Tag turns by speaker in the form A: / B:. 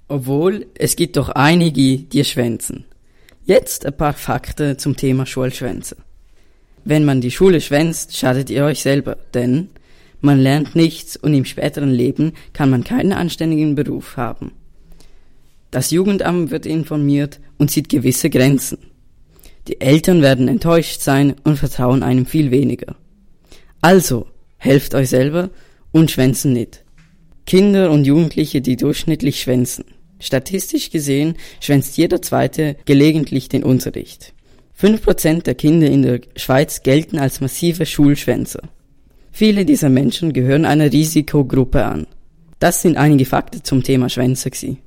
A: Obwohl, es gibt doch einige, die schwänzen. Jetzt ein paar Fakten zum Thema Schulschwänzen. Wenn man die Schule schwänzt, schadet ihr euch selber, denn man lernt nichts und im späteren Leben kann man keinen anständigen Beruf haben. Das Jugendamt wird informiert und sieht gewisse Grenzen. Die Eltern werden enttäuscht sein und vertrauen einem viel weniger. Also, helft euch selber und schwänzen nicht. Kinder und Jugendliche, die durchschnittlich schwänzen. Statistisch gesehen schwänzt jeder Zweite gelegentlich den Unterricht. 5% der Kinder in der Schweiz gelten als massive Schulschwänzer. Viele dieser Menschen gehören einer Risikogruppe an. Das sind einige Fakten zum Thema Schwänzer gewesen.